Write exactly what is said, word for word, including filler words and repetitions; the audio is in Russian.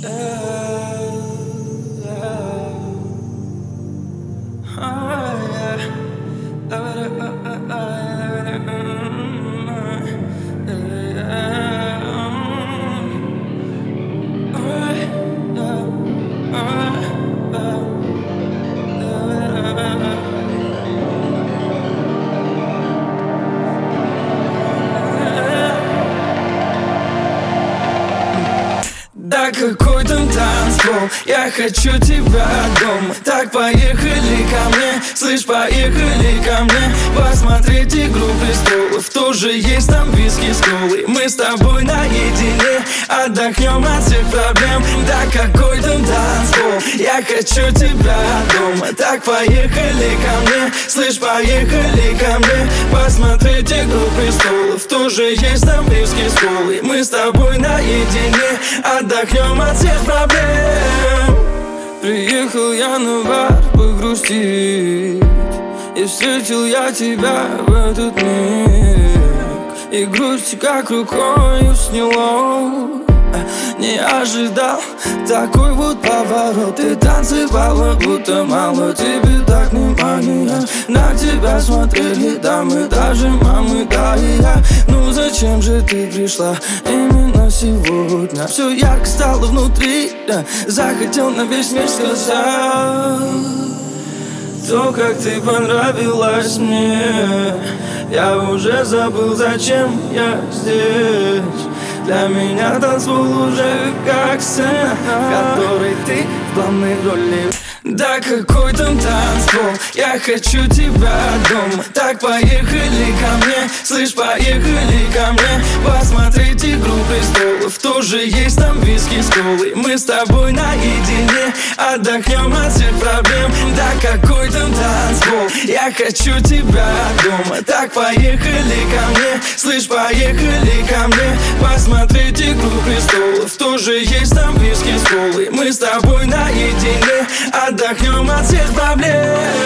Да какой там танцпол, я хочу тебя дома. Так поехали ко мне, слышь, поехали ко мне посмотреть «Игру престолов». Тоже есть там виски с колой. Мы с тобой наедине отдохнем от всех проблем. Да какой там танцпол, я хочу тебя дома. Так поехали ко мне, слышь, поехали ко мне посмотреть «Игру престолов». Тоже есть там виски с колой. Мы с тобой наедине отдохнем от всех проблем. Приехал я на бар погрустить, и встретил я тебя в этот миг. И грусть как рукой сняло. Не ожидал такой вот поворот. Ты танцевала, будто мало тебе так внимания. На тебя смотрели дамы, даже мамы, да и я. Ну зачем же ты пришла именно сегодня? Все ярко стало внутри, да. Захотел на весь мир сказать то, как ты понравилась мне. Я уже забыл, зачем я здесь. Для меня танцпол уже как сцена, в которой ты в главной роли. Да какой там танцпол, я хочу тебя дома. Так поехали ко мне, слышь, поехали ко мне посмотреть «Игру престолов». Тоже есть там виски с колой. Мы с тобой наедине отдохнем от всех проблем. Да какой там танцпол, я хочу тебя дома. Так поехали ко мне, слышь, поехали ко мне посмотреть «Игру престолов». Тоже есть там виски с колой. Мы с тобой наедине отдохнем от всех проблем.